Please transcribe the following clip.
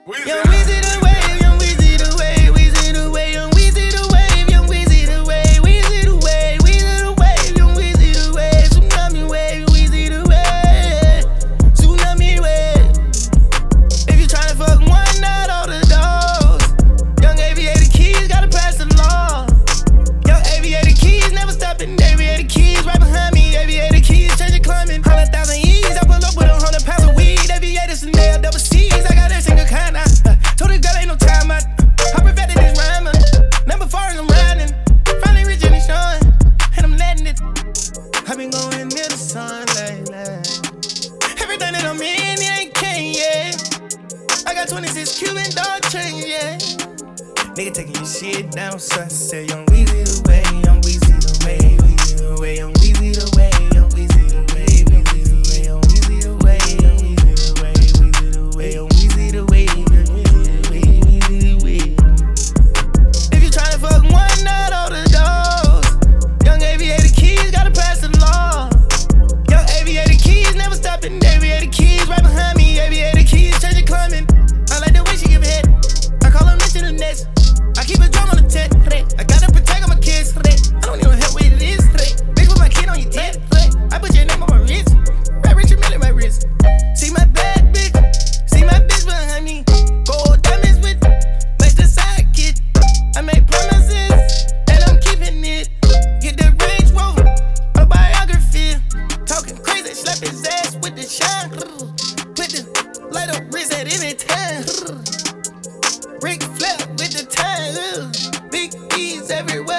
Young Weezy the wave, young Weezy the wave, Weezy the wave, young Weezy the wave, young Weezy the wave, Weezy the wave, Weezy the wave, young Weezy the wave, tsunami wave, Weezy the wave, tsunami wave. If you tryna fuck one, not all the doors. Young aviator keys, gotta pass the law. Young aviator keys, never stopping. Aviator keys, right behind me. Aviator keys, changing climbing. 100,000 E's, I pull up with 100 pounds of weed. Aviators and nail double C's, I got every single kind. Told the girl ain't no time out. I perfected this rhyming. Number 4 and I'm riding. Finally reaching the shine, and I'm letting it. I've been going near the sun lately. Everything that I'm in, it ain't came yet. I got 26 Cuban dog chains, yeah. Nigga taking your shit down, so I said, young Weezy the way, young Weezy the way, Weezy the way, young Weezy the way, young Weezy the way, Weezy the way, young Weezy the way, young Weezy the way, Weezy the way, young Weezy the way, young Weezy the way, Weezy the way. If you tryna fuck one, not all the doors. Young aviator keys, gotta pass the law. Young aviator keys, never stopping. Aviator keys, right behind me. Aviator keys, changing climbing. I like the way she give head. I call her Mitch in the nest. I keep a drum on the tent. I gotta protect all my kids. I don't need no help with this. Bitch, put my kid on your tent. I put your name on my wrist. Right, Richard Mille, my wrist. See my bad bitch. See my bitch behind me. Gold diamonds with Mr. Sidekick. I make promises and I'm keeping it. Get the Range Rover, autobiography. Talking crazy, slap his ass with the shine. Put the light up wrist at any time. Rick Flip with the time. Big E's everywhere.